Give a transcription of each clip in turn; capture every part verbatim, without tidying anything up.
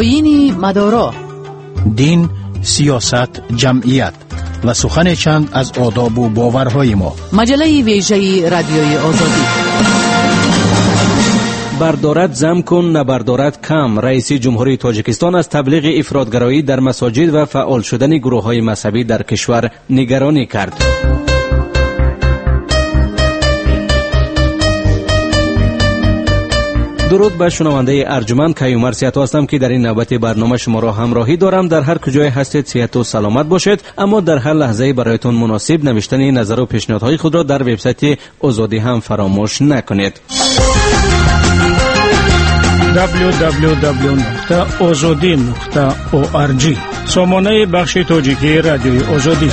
آیین مدارا، دین، سیاست، جمعیت و سخن چند از آداب و باورهای ما. مجله ویژه رادیوی آزادی. بردارد زم کن نبردارد کم. رئیس جمهوری تاجیکستان از تبلیغ افراطگرایی در مساجد و فعال شدن گروه‌های مذهبی در کشور نگرانی کرد. درود به شنونده ارجمند، کیومر سیاتو هستم که در این نوبت برنامه شما را همراهی دارم. در هر کجای هستید صحت و سلامت باشید، اما در هر لحظه برایتون مناسب نوشتن نظر و پیشنهادهای خود را در وبسایت آزادی هم فراموش نکنید. دبلیو دبلیو دبلیو نقطه آزادی نقطه او آر جی سامانه بخش تاجیکی رادیوی آزادی.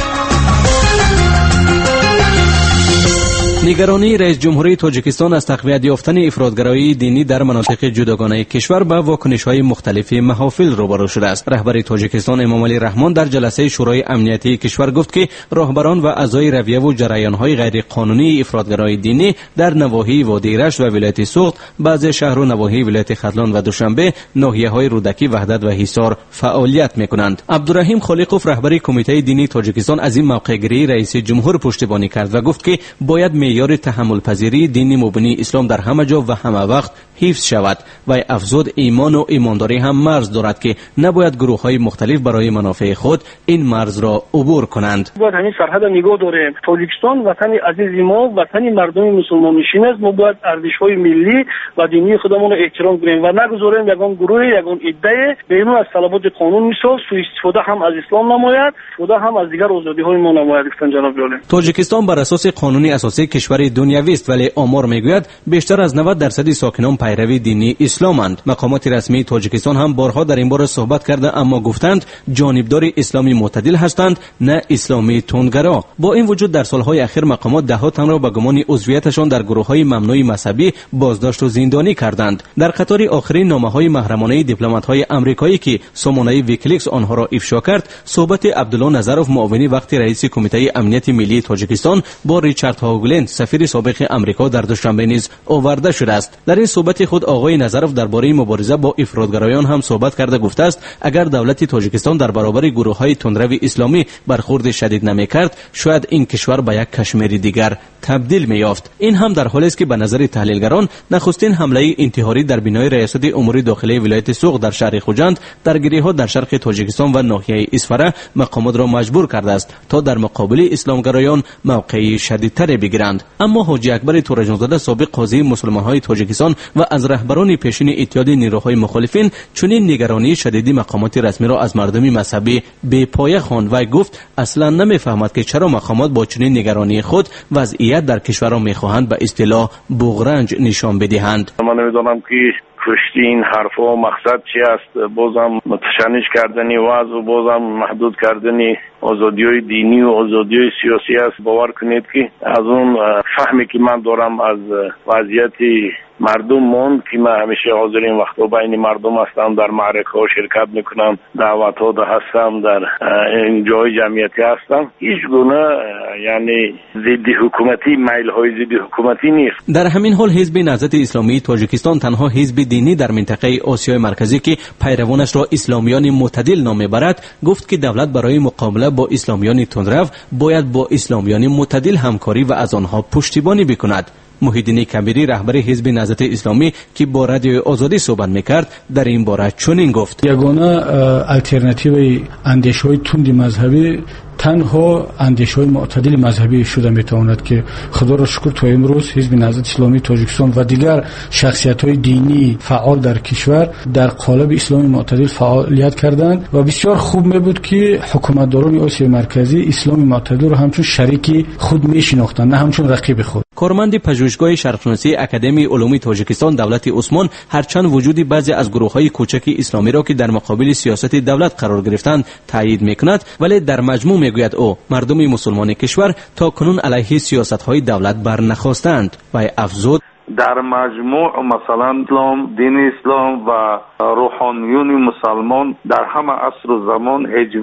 نگرانی رئیس جمهوری تاجیکستان از تقویت یافتن افراطگرایی دینی در مناطق جداگانه کشور با واکنش‌های مختلف محافل روبرو شده است. رهبر تاجیکستان امام علی رحمان در جلسه شورای امنیتی کشور گفت که راهبران و اعضای رویه و جریان‌های غیر قانونی افراطگرایی دینی در نواحی وادی رشت و ولایت سوخت، بعضی شهر و نواحی ولایت ختلان و دوشنبه، ناحیه‌های رودکی، وحدت و حصار فعالیت می‌کنند. عبدالرحیم خالقوف رهبر کمیته دینی تاجیکستان از این موقع‌گیری رئیس جمهور پشتیبانی کرد و گفت که باید معیار تحمل پذیری دین مبنی اسلام در همه جا و همه وقت حفظ شود و افزود ایمان و ایمانداری هم مرز دارد که نباید گروه های مختلف برای منافع خود این مرز را عبور کنند. باید همین سرحد نگاه داریم. تاجیکستان وطن عزیز ما، وطن مردم مسلمان نشین است. ما باید ارزش های ملی و دینی خودمون را احترام کنیم و نگذاریم یگان گروه یگان ایده بیرون از طلبات قانون میساز سوء استفاده هم از اسلام نماید، استفاده هم از دیگر آزادی های ما نماید. جناب جالب، تاجیکستان بر اساس قانون اساسی کشور دنیوی است، ولی آمار میگوید بیشتر از نود درصد ساکنان پیروی دینی اسلامند. مقامات رسمی تاجیکستان هم بارها در این باره صحبت کرده، اما گفتند جانبدار اسلامی معتدل هستند، نه اسلامی تندگرا. با این وجود در سالهای اخیر مقامات دهها تن را به گمان عضویتشان در گروه‌های ممنوع مذهبی بازداشت و زندانی کردند. در قطار آخرین نامه‌های محرمانه دیپلمات‌های آمریکایی که سامانه ویکیلیکس آنها را افشا کرد، صحبت عبدالله نظروف معاون وقت رئیس کمیته امنیت ملی تاجیکستان با ریچارد هاگلند سفیر سابق امریکا در دوشنبه نیز آورده شده است. در این صحبت خود آقای نظروف درباره مبارزه با افراطگرایان هم صحبت کرده گفته است اگر دولت تاجیکستان در برابر گروه‌های تندرو اسلامی برخورد شدید نمی‌کرد، شاید این کشور به یک کشمیر دیگر تبدیل می‌یافت. این هم در حالی است که به نظر تحلیلگران نخستین حمله انتحاری در بنای ریاست امور داخلی ولایت سوق در شهر خوجند درگیری‌ها در شرق تاجیکستان و ناحیه اسفره مقامات را مجبور کرده است تا در مقابل اسلامگرایان موقعی شدیدتر بگیرند. اما حاجی اکبر تورجانزاده سابق قاضی مسلمان‌های تاجیکستان و از رهبران پیشین اتحاد نیروهای مخالفین چنین نگرانی شدیدی مقامات رسمی را از مردم مذهبی بی پایه خواند و گفت اصلا نمی‌فهمد که چرا مقامات با چنین نگرانی خود وضعیت در کشور را می‌خواهند به اصطلاح بغرنج نشان بدهند. من نمی‌دانم که کشتی این حرفا مقصد چی است. بازم متشنج کردنی وضع و بازم محدود کردنی آزادی‌های دینی و آزادی‌های سیاسی است. باور کنید که از اون فهمی که من دارم از وضعیت مردم موند که من همیشه حاضر این وقتا بین مردم هستم، در معرکه ها شرکت میکنم، دعوت ها ده هستم، در این جای جمعیتی هستم. هیچ گونه یعنی ضد حکومتی میل های ضد حکومتی نیست. در همین حال حزب نهضت اسلامی تاجیکستان تنها حزب دینی در منطقه آسیای مرکزی که پیروانش را اسلامیان معتدل نام میبرد گفت که دولت برای مقابله با اسلامیان تندرو باید با اسلامیان معتدل همکاری و از آنها پشتیبانی بکند. محیدین کبیری رهبر حزب نهضت اسلامی که با رادیو آزادی صحبت میکرد در این باره چنین گفت: یگانه الटरनेटیو اندیشه‌های تند مذهبی تنها اندیشه‌های معتدل مذهبی شده میتواند که خدا را شکر تا امروز حزب نهضت اسلامی تاجیکستان و دیگر شخصیت‌های دینی فعال در کشور در قالب اسلامی معتدل فعالیت کردند و بسیار خوب میبود که حکومتداران آسیای مرکزی اسلامی معتدل را همچون شریک خود میشناختند، نه همچون رقیب خود. کارمند پژوهشگاه شرقشناسی اکادمی علوم تاجیکستان دولت عثمان هرچند وجود بعضی از گروه‌های کوچک اسلامی را که در مقابل سیاست دولت قرار گرفتند تایید میکند، ولی در مجموع میگوید او مردم مسلمان کشور تا کنون علیه سیاست‌های دولت برنخواستند و افزود در مجموع مثلا اسلام، دین اسلام و روحانیون مسلمان در همه عصر و زمان هیچ وقت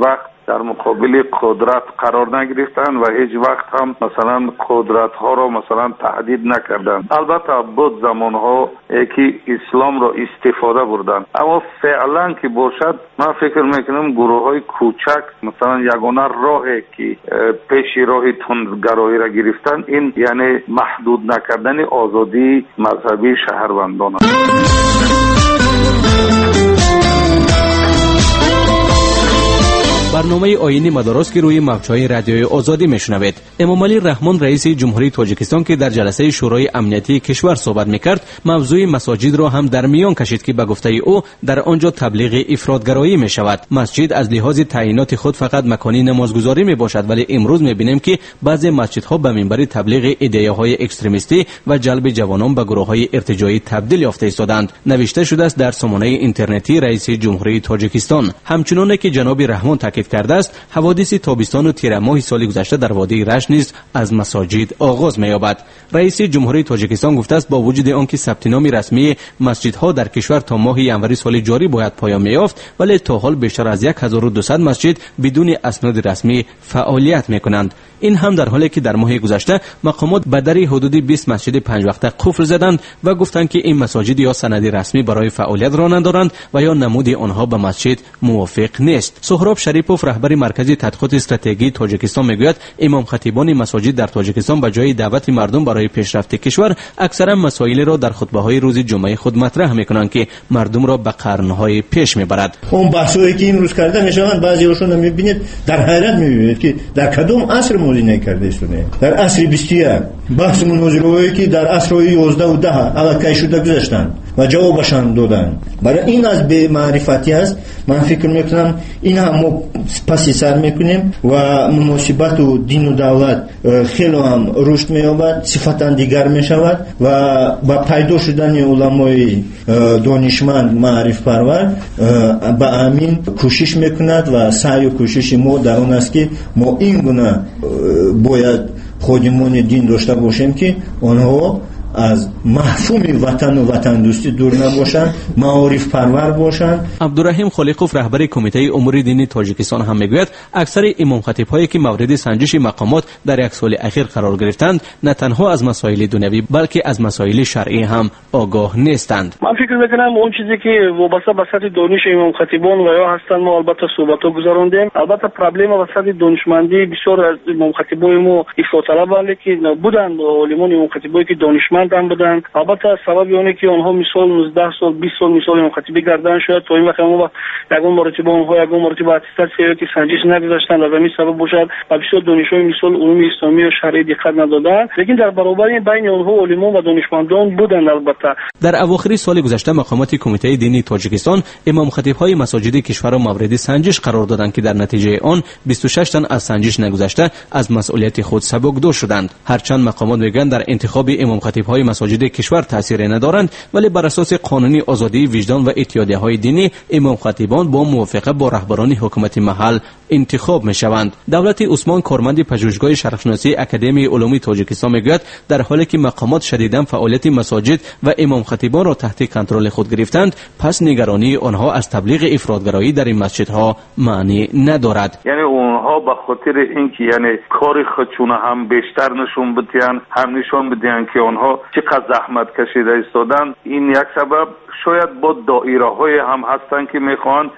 در مقابل قدرت قرار نگرفتند و هیچ وقت هم مثلا قدرت ها را مثلا تهدید نکردند. البته بود زمان ها که اسلام را استفاده بردند، اما فعلا که باشد من فکر میکنم گروه های کوچک مثلا یگانه راهی که پیش راه تندگرایی را گرفتن این یعنی محدود نکردن آزادی مذهبی شهروندان است. برنامه آیین مدارس که روی موجهای رادیوی آزادی میشنوید. امام علی رحمان رئیس جمهوری تاجیکستان که در جلسه شورای امنیتی کشور صحبت میکرد، موضوع مساجد را هم در میان کشید که به گفته او در آنجا تبلیغ افراطگرایی می شود. مسجد از لحاظ تعیینات خود فقط مکانی نمازگزاری می باشد، ولی امروز می بینیم که بعضی مسجدها به منبر تبلیغ ایده‌های اکستریمیستی و جلب جوانان به گروه‌های ارتجاعی تبدیل یافته ایستادند. نوشته شده است در سامانه اینترنتی رئیس جمهوری تاجیکستان. همچنان که جناب رحمان تاکید کرده است حوادث تابستان و تیر ماه سال گذشته در وادی رشت نیز از مساجد آغاز می‌یابد. رئیس جمهوری تاجیکستان گفته است با وجود آنکه ثبت نام رسمی مسجدها در کشور تا ماه ینوری سال جاری باید پایان یافت، ولی تا حال بیشتر از هزار و دویست مسجد بدون اسناد رسمی فعالیت می‌کنند. این هم در حالی که در ماه گذشته مقامات به در حدود بیست مسجد پنج وقته قفل زدند و گفتند که این مساجد یا سند رسمی برای فعالیت را ندارند و یا نمود آنها به مسجد موافق نیست. سهراب شریپوف رهبر مرکز تحقیقات استراتژی تاجیکستان میگوید امام خطیبان مساجد در تاجیکستان به جای دعوت مردم برای پیشرفت کشور اکثرا مسائل را در خطبه‌های روز جمعه خود مطرح میکنند که مردم را به قرن‌های پیش میبرد. اون بحثایی که امروز کرده میشوند بعضی‌هاشون میبینید در حیرت میبینید که در کدام عصر موزینه کرده شده. در عصر بیست و یک بحث مناظره‌ای که در عصر یازده و ده الکی شده گذاشتند و جوابشان دادند. برای این از به معرفتی است. من فکر میکنم این هم ما پس سر میکنیم و مناسبت و دین و دولت خیلی هم رشد می‌یابد، صفتا دیگر میشود و با پیدا شدن علمای دانشمند معرف پرور با امین کوشش میکند و سعی و کوشش ما در آن است که ما این گونه باید خادمان دین داشته باشیم که آنها از مفهوم وطن و وطن دوستی دور نباشند، معارف پرور باشند. عبدالرحیم خالقوف رهبر کمیته امور دینی تاجیکستان هم میگوید اکثر امام خطیب هایی که مورد سنجش مقامات در یک سال اخیر قرار گرفتند نه تنها از مسائل دنیوی بلکه از مسائل شرعی هم آگاه نیستند. من فکر میکنم اون چیزی که وابسته به سطح دانش امام خطیبان و یا هستند ما البته صحبت‌ها گذراندیم. البته پرابلم به سطح دانشمندی بسیار از امام خطیبای ما اصلاح طلب که بودند، علمان امام خطیبایی که دانشمند هم بودند. البته سبب اونه که آنها مثال نوزده سال بیست سال مثال امام خطیبی گردن شد تا این وقت ما یگان مرتبه آنها یگان مرتبه اتستاد که سنجش نگذاشتند و همین سبب باشد و بسیار دانشجوی مثال علوم اسلامی و شرعی دقت ندادند. لیکن در برابر این بین آنها علمان و دانشمندان بودند. البته در اواخر سال گذشته مقامات کمیته دینی تاجیکستان امام خطیب‌های مساجد کشور را مورد سنجش قرار دادند که در نتیجه آن بیست و شش تن از سنجش نگذشته از مسئولیت خود سبکدو شدند. هرچند مقامات میگن در انتخاب امام خطیب‌های مساجد کشور تاثیر ندارند، ولی بر اساس قانونی آزادی وجدان و اتحادیه‌های دینی امام خطیبان با موافقه با رهبران حکومت محل انتخاب میشوند. دولت عثمان کارمند پژوهشگاه شرقشناسی اکادمی علوم تاجیکستان میگوید در حالی که مقامات شدیداً فعالیت مساجد و امام خطیبان را تحت کنترل خود گرفتند، پس نگرانی آنها از تبلیغ افراطگرایی در این مسجدها معنی ندارد. یعنی اونها به خاطر اینکه یعنی کار خودشون هم بیشتر نشون بدن، هم نشون بدن که آنها چقدر زحمت کشیده ایستادن، این یک سبب. شاید با دایره های هم هستن که میخوان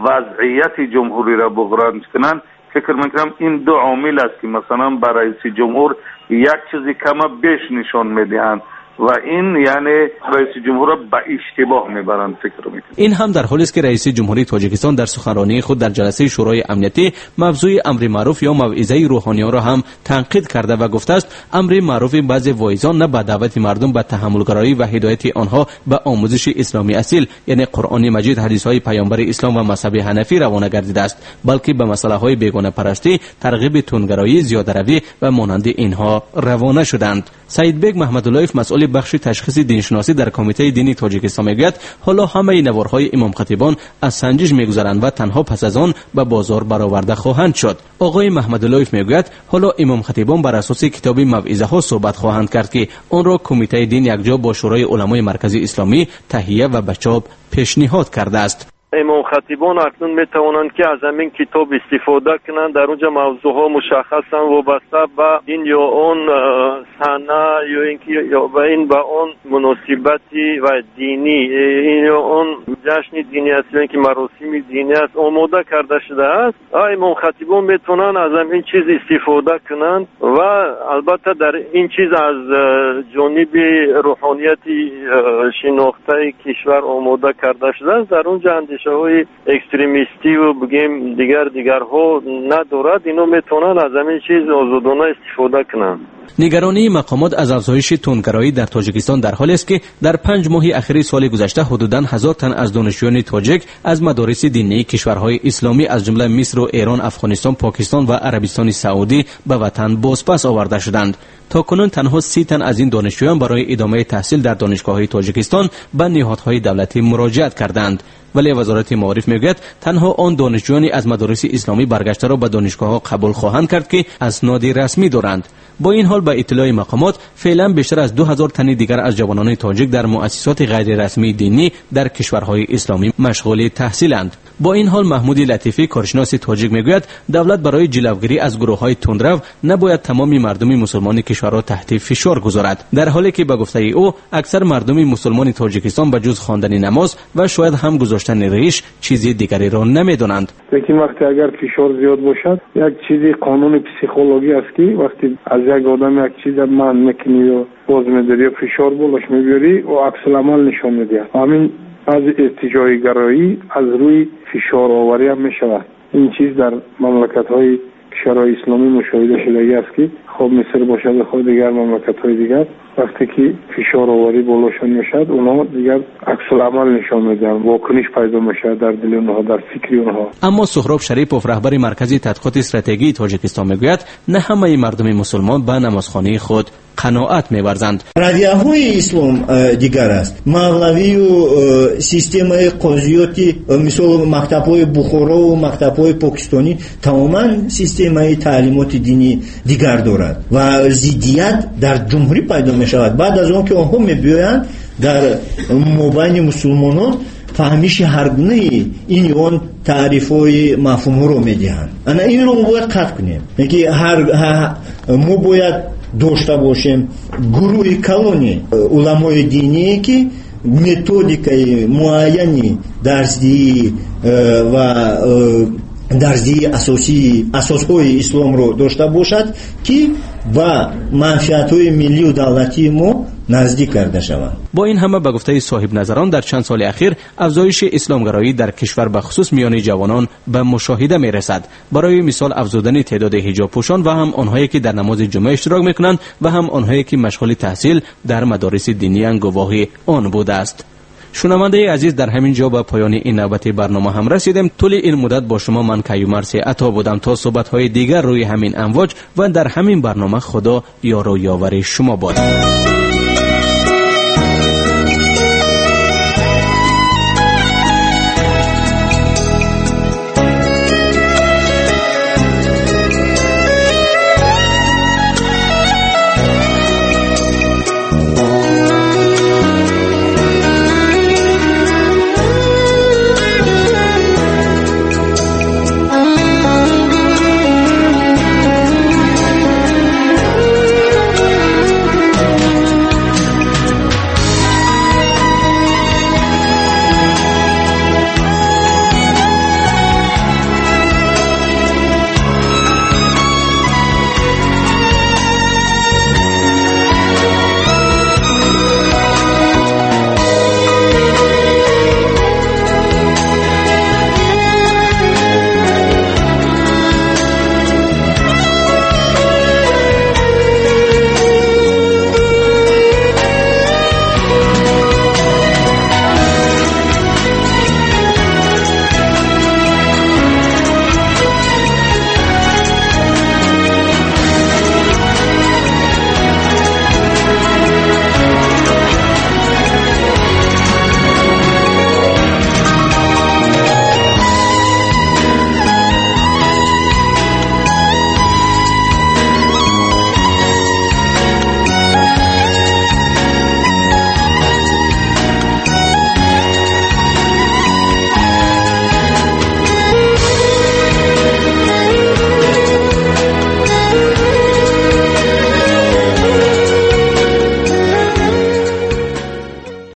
وضعیت جمهوری را بحران کنن. فکر میکنم این دو عامل است که مثلا برای رئیس جمهور یک چیزی کم بیش نشان میدهند و این یعنی رئیس جمهور را به اشتباه میبرند. فکر میکنم این هم در حالی است که رئیس جمهوری تاجیکستان در سخنرانی خود در جلسه شورای امنیتی موضوع امر معروف یا موعظه روحانیان را هم تنقید کرده و گفته است امر معروف بعضی واعظان نه به دعوت مردم به تحملگرایی و هدایت آنها به آموزش اسلامی اصیل یعنی قرآن مجید، حدیث های پیامبر اسلام و مذهب حنفی روانه گردیده است، بلکه به مسئله های بیگانه پرستی، ترغیب تندگرایی، زیاده‌روی و مانند اینها روانه شدند. سعید بیگ محمداللهیف مسئول بخش تشخیص دینشناسی در کمیته دینی تاجیکستان میگوید حالا همه نوارهای امام خطیبان از سنجش میگذرند و تنها پس از آن به بازار برآورده خواهند شد. آقای محمداللهیف میگوید حالا امام خطیبان بر اساس کتاب موعظه ها صحبت خواهند کرد که آن را کمیته دین یکجا با شورای علمای مرکزی اسلامی تهیه و به چاپ پیشنهاد کرده است. امام خطیبان اکنون میتوانند که از همین کتاب استفاده کنند. در اونجا موضوعها مشخصا وابسته به این یا اون سنه یا اینکه یا به این به اون مناسبتی و دینی این یا اون جشن دینی است یا اینکه مراسم دینی است آماده کرده شده است. امام خطیبان میتونن از همین چیز استفاده کنند و البته در این چیز از جانب روحانیت شناخته کشور آماده کرده شده است. در اونجا اندیشه های اکستریمیستی و بگیم دیگر دیگرها ندارد. اینو میتونن از همین چیز آزادانه استفاده کنند. نگرانی مقامات از افزایش تندگرایی در تاجیکستان در حالی است که در پنج ماه اخیر سال گذشته حدوداً هزار تن از دانشجویان تاجیک از مدارس دینی کشورهای اسلامی از جمله مصر و ایران، افغانستان، پاکستان و عربستان سعودی به وطن بازپس آورده شدند. تا کنون تنها سی تن از این دانشجویان برای ادامه تحصیل در دانشگاه‌های تاجیکستان به نهادهای دولتی مراجعت کردند، ولی وزارت معارف میگوید تنها آن دانشجویانی از مدارس اسلامی برگشته را به دانشگاه‌ها قبول خواهند کرد که اسناد رسمی دارند. با این حال به اطلاع مقامات فعلا بیشتر از دو هزار تن دیگر از جوانان تاجیک در مؤسسات غیر رسمی دینی در کشورهای اسلامی مشغول تحصیلند. با این حال محمود لطیفی کارشناس تاجیک میگوید دولت برای جلوگیری از گروه‌های تندرو نباید تمام مردم مسلمان کشور را تحت فشار گذارد، در حالی که به گفته او اکثر مردم مسلمان تاجیکستان به جز خواندن نماز و شاید هم گذاشتن ریش چیزی دیگری را نمیدانند. لیکن وقتی اگر فشار زیاد باشد یک چیزی قانون پسیکولوژی است که وقتی از یک آدم یک چیز من میکنی و باز میداری فشار بالاش میبری و عکس العمل نشان میده. همین از ارتجاعی گرایی از روی فشار آوری هم میشود. این چیز در مملکت های کشورهای اسلامی مشاهده شده است که خب مصر باشد خود دیگر مملکت های دیگر وقتی که فشار آوری بالاشون میشد اونها دیگر عکس العمل نشان میدن، واکنش پیدا میشه در دل اونها، در فکر اونها. اما سهراب شریپوف رهبر مرکز تحقیقات استراتژی تاجیکستان میگوید نه همه مردم مسلمان به نمازخانه خود قناعت می‌ورزند. رویه‌های اسلام دیگر است. مولوی و سیستم قضیاتی مثل مکتب‌های بخارا و مکتب‌های پاکستانی تماما سیستم تعلیمات دینی دیگر دارد و ضدیت در جمهوری پیدا می‌شود. بعد از آن که آنها می‌بیایند در مابین مسلمانان فهمیش هر گونه این اون تعریف‌های مفهوم رو می‌دهند. انا این رو باید قطع کنیم. یعنی هر ما باید داشته باشیم گروه کلونی علمای دینی که متدیکای معینی درسی و درسی اساسی اساسهای اسلام رو داشته باشد که با منفعت‌های ملی و دولتی ما نزدیک کرده شوند. با این همه به گفته صاحب نظران در چند سال اخیر افزایش اسلامگرایی در کشور به خصوص میان جوانان به مشاهده می رسد. برای مثال افزودن تعداد حجاب پوشان و هم آنهایی که در نماز جمعه اشتراک میکنند و هم آنهایی که مشغول تحصیل در مدارس دینی گواهی آن بوده است. شنونده عزیز، در همین جا به پایان این نوبت برنامه هم رسیدیم. طول این مدت با شما من کیومرث عطا بودم تا صحبت های دیگر روی همین امواج و در همین برنامه. خدا یار و یاور شما باد.